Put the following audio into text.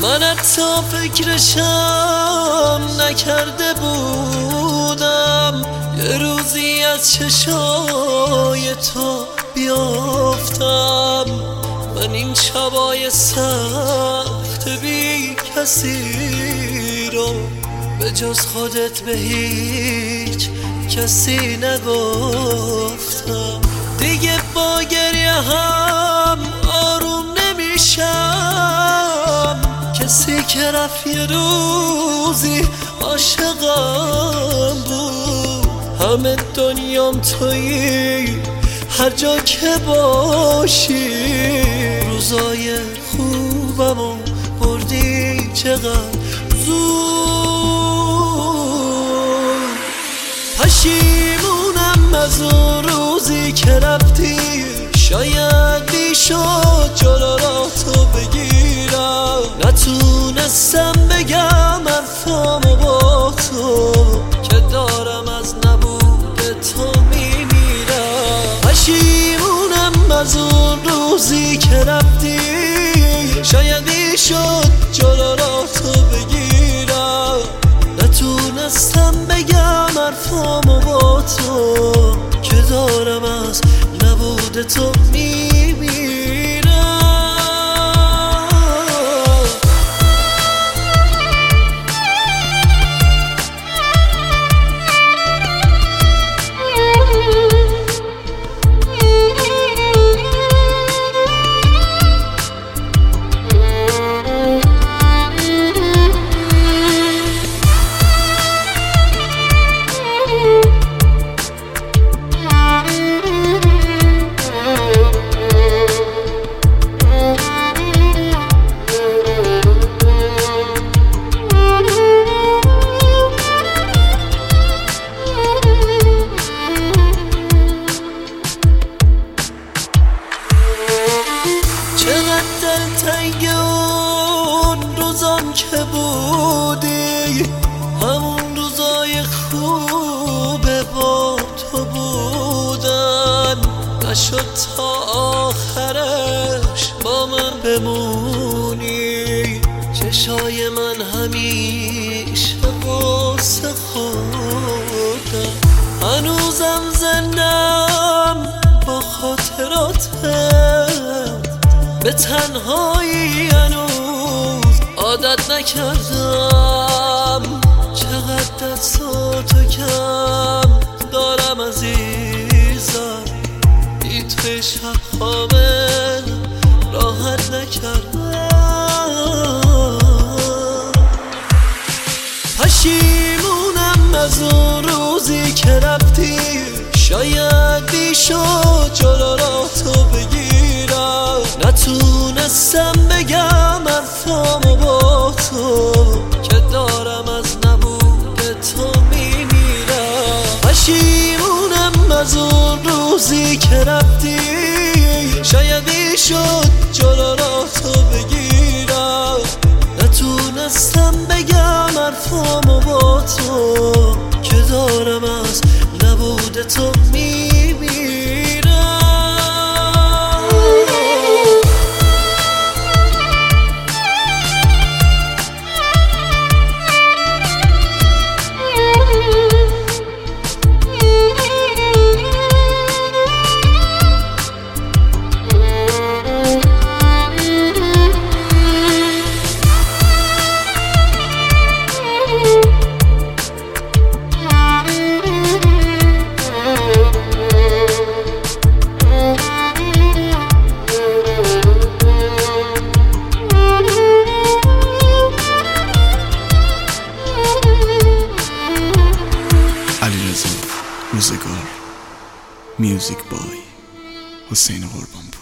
من حتی فکرشم نکرده بودم یه روزی از چشای تو بیافتم. من این شبای سخت بی کسی رو به جز خودت به هیچ کسی نگفتم. دیگه با گریه هم آروم نمیشم، کسی که رفت یه روزی عاشقم بود. همه دنیام تویی، هر جا که باشی روزای خوبمو بردی چقدر زود. پشیمونم از اون روزی که رفتی، شاید بیشد جلو را تو بگیرم. نتونستم بگم حرفامو با تو که دارم از نبود تو میمیرم. پشیمونم از اون روزی که رفتی، شاید بیشد جلو را تو بگیرم. نتونستم بگم حرفامو با تو که دارم از نبود تو میمیرم. چقدر دلتنگ اون روزام که بودی، همون روزای خوبه با تو بودن. نشد تا آخرش با من بمونی، چشای من همیشه قصه خوردن. هنوزم زندم با خاطراتم، به تنهایی هنوز عادت نکردم. چقدر دستاتو کم دارم عزیزم، بی توی شب خوابه راحت نکردم. پشیمونم از اون روزی که رفتی، شاید بیشد جلو را تو بگیرم. نتونستم بگم حرفامو با تو که دارم از نبود تو میمیرم. پشیمونم از اون روزی که رفتی، شاید بیشد جلو را تو بگیرم. نتونستم بگم حرفامو با تو که دارم از نبود تو میمیرم. روزگار میوزیک بای حسین قربانپور.